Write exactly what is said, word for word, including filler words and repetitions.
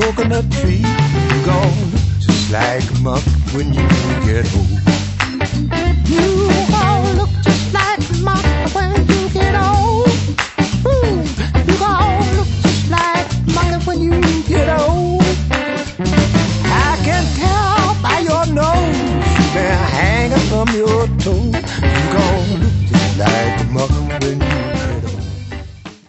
coconut tree. You gon' look just like a monk when you get old. You gon' look just like a monk when you get old. Ooh, you gon' look just like a monk when you get old. I can tell by your nose, you've been hanging from your toes. You gon' look just like a monk when